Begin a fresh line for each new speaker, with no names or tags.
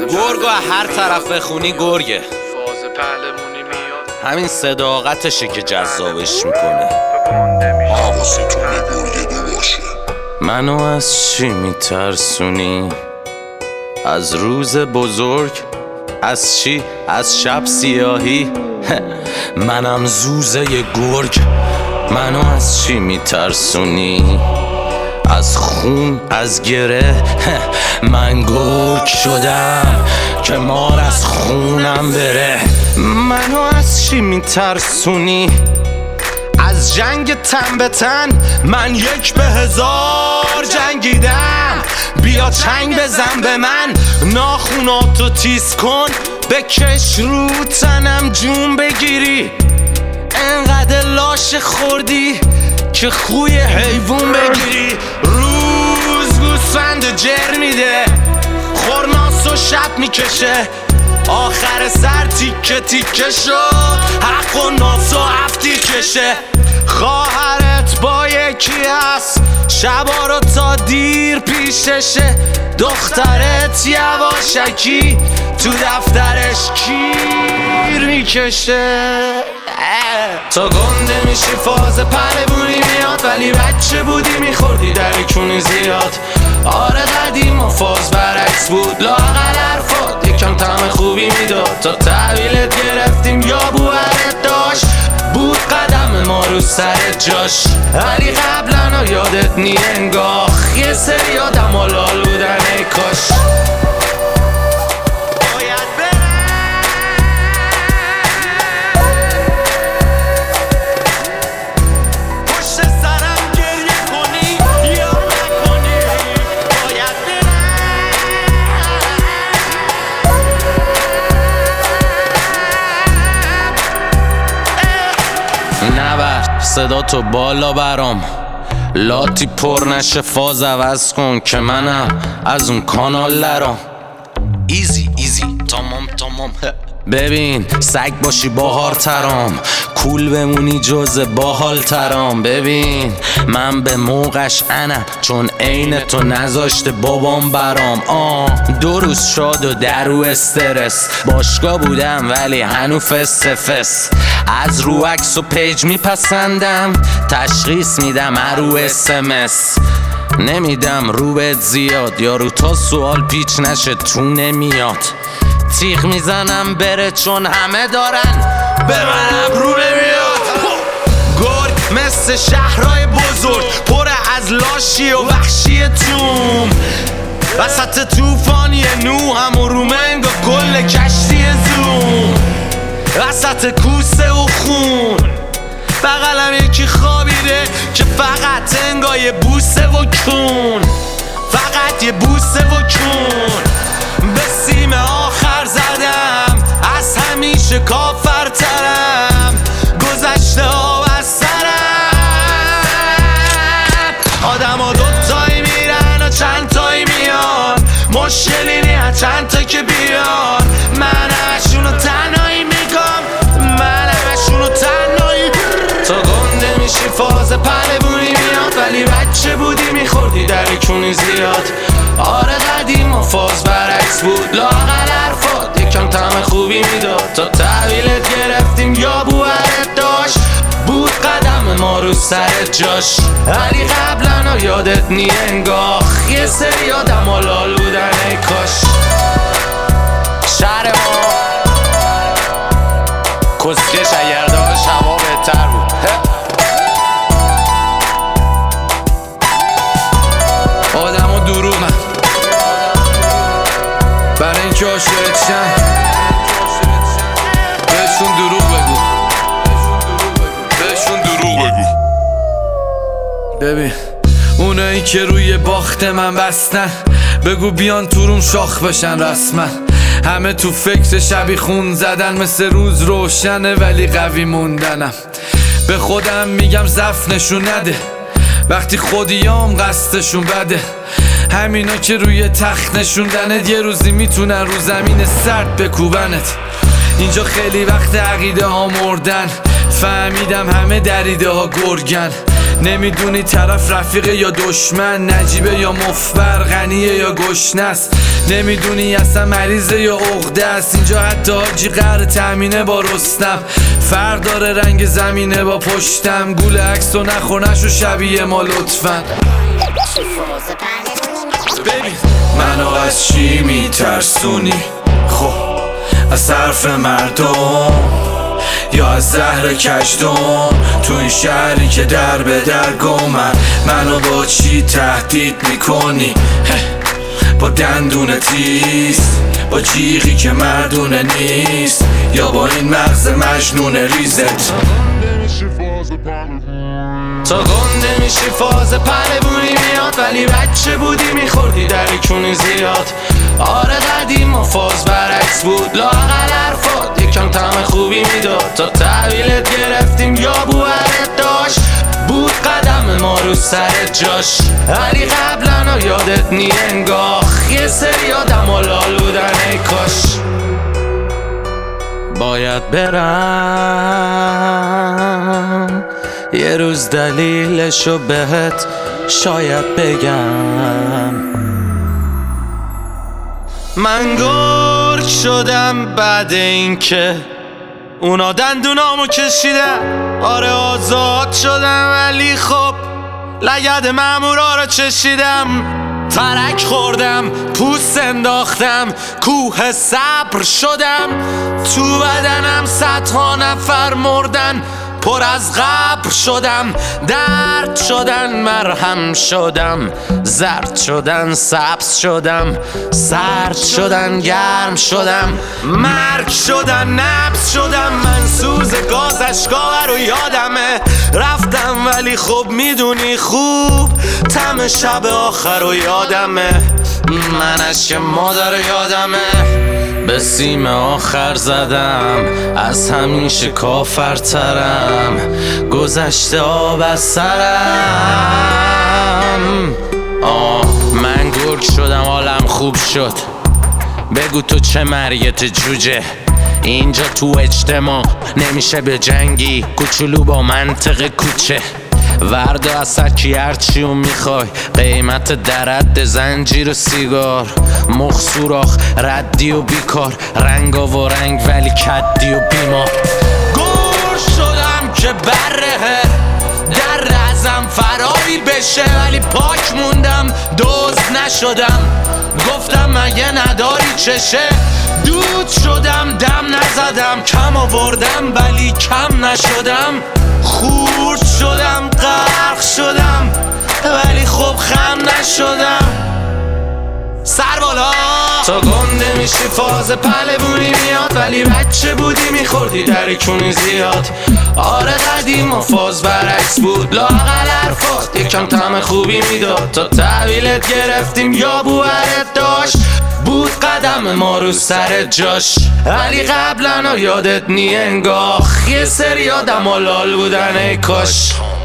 گرگ و هر طرف بخونی گرگه. همین صداقتشه که جذابش میکنه. منو از چی میترسونی؟ از روز بزرگ؟ از چی؟ از شب سیاهی؟ منم زوزه گرگ. منو از چی میترسونی؟ از خون، از گره؟ من گرگ شدم که مار از خونم بره. منو از چی میترسونی؟ از جنگ تن به تن؟ من 1 به 1000 جنگیدم. بیا چنگ بزن به من، ناخوناتو تیز کن، بکش رو تنم جون بگیری. انقدر لاش خوردی که خوی حیوون بگیری. روز گوسفند جر میده، خورناس و شب میکشه، آخر سر تیکه تیکه شد، حق و ناس و هفتی کشه. خواهرت با یکی هست، شبا رو تا دیر پیششه. دخترت یواشکی تو دفترش کیر میکشه. تو گنده میشی فاز پروونی میاد، ولی بچه بودی میخوردی درکونی زیاد. آره قدیم و فاز برعکس بود، لااقل حرفات یکم طعم خوبی میداد. تا تحویلت گرفتیم یا بوهرت داشت، بود قدم ما رو سر جاش. ولی قبلا یادت نی انگاه، یه سری آدم و لال بودن ای کاش. نبر صدا تو بالا برام، لاتی پر نشه، فاز عوض کن که منم از اون کانال لرام. ایزی ایزی تمام تمام. ببین سگ باشی باهار ترام، کول بمونی جز باحال ترام. ببین من به موقعش انم، چون عین تو نذاشته بابام برام. 2 روز شاد و درو استرس، باشگاه بودم ولی هنو فس. از رو عکس و پیج میپسندم، تشخیص میدم رو SMS. نمیدم رو بهت زیاد، یارو تا سوال پیچ نشه تو نمیاد. تیغ میزنم بره چون همه دارن، به منم رو نمیاد. گرگ مثل شهرهای بزرگ، پر از لاشی و وحشی توم. وسط توفانی نوحم و رومنگ و کل کشتی زوم. وسط کوسه و خون بغلم یکی خوابیده که فقط انگای بوسه و کون. فقط یه بوسه و کون. به سیم آخر زدم، از همیشه کافرترم. گذشته ها و سرم، آدم ها 2 تایی میرن و چند تایی میان. مشکلی نی چند تا که بیان. من همشونو تنهایی میگم، من همشونو تنهایی. تو گنده میشی فاز پروونی میاد، ولی بچه بودی میخوردی درکونی زیاد. آره قدیم و فاز برعکس بود، لااقل حرفات یکم طعم خوبی میداد. تا تحویلت گرفتیم یا بوهرت داشت، بود قدم ما رو سر جاش. ولی قبلا یادت نی انگاه، یه سری آدم و لال بودن ای کاش. شهر ما کسکش اگر داشت هوا بهتر بود. آدم و دروغن برای اینکه عاشقت شن، بهشون دروغ بگو. بهشون دروغ بگو. ببین اونایی که روی باخت من بستن، بگو بیان تو روم شاخ بشن رسما. همه تو فکر شبی خون زدن، مثل روز روشنه ولی قوی موندنم. به خودم میگم ضعف نشون نده، وقتی خودیام قصدشون بده. همینا که روی تخت نشوندنت، یه روزی میتونن رو زمین سرد بکوبنت. اینجا خیلی وقت عقیده ها مردن، فهمیدم همه دریده ها گرگن.
نمیدونی طرف رفیقه یا دشمن، نجیبه یا مفبر، غنیه یا گشنست. نمیدونی اصلا مریضه یا عقده است. اینجا حتی حاجی قهر تامینه با رستم. فرق داره رنگ زمینه با پشتم. گول عکس و نخورنش و شبیه ما لطفا. ببین منو از چی میترسونی؟ خب از حرف مردم یا از زهر کشدم؟ تو این شهری که در به در گمن، منو با چی تهدید میکنی؟ با دندون تیز، با جیغی که مردونه نیست، یا با این مغز مجنون ریزت؟
تا گنده میشی فاز پلبونی میاد، ولی بچه بودی میخوردی دریکونی زیاد. آره قدیم و فاز برعکس بود، لااقل حرفات یکم طعم خوبی میداد. تا تحویلت گرفتیم یا بوهرت داشت، بود قدم ما رو سر جاش. ولی قبلا یادت نی انگاه، یه سری آدم و لال بودن ای کاش. باید برم یه روز دلیلشو بهت شاید بگم. من گرگ شدم بعد اینکه اونا دندونامو کشیدن. آره آزاد شدم ولی خب لگد مامورا رو چشیدم. ترک خوردم، پوست انداختم، کوه صبر شدم. تو بدنم صدها نفر مردن، پر از قبر شدم. درد شدن مرهم شدم، زرد شدن سبز شدم، سرد شدن گرم شدم، مرگ شدن نبض شدم. من سوز گاز اشکا رو یادمه، رفتم ولی خب میدونی خوب طعم شب آخر رو یادمه. من اشک مادر یادمه، به سیم آخر زدم، از همیشه کافرترم، گذشته آب از سرم. من گرگ شدم حالم خوب شد، بگو تو چه مریت جوجه. اینجا تو اجتماع نمیشه به جنگی، کوچولو با منطق کوچه. وردا از سرکی هرچی و میخوای، قیمت درد زنجیر و سیگار، مخ سوراخ ردی و بیکار، رنگا و رنگ ولی کدی و بیمار. گور شدم که بره در ازم فراری بشه، ولی پاک موندم دزد نشدم. گفتم مگه نداری چشه؟ دود شدم دم نزدم، کم آوردم ولی کم نشدم. خورد شدم غرق شدم ولی خب خم نشدم. سر بالا تا گنده میشی فاز پلبونی میاد، ولی بچه بودی میخوردی دریکونی زیاد. آره قدیم و فاز برعکس بود، لااقل حرفات یکم طعم خوبی میداد. تا تحویلت گرفتیم یا بوهرت داشت، بود قدم ما رو سر جاش. ولی قبلا یادت نی انگاه، یه سری آدم و لال بودن ای کاش.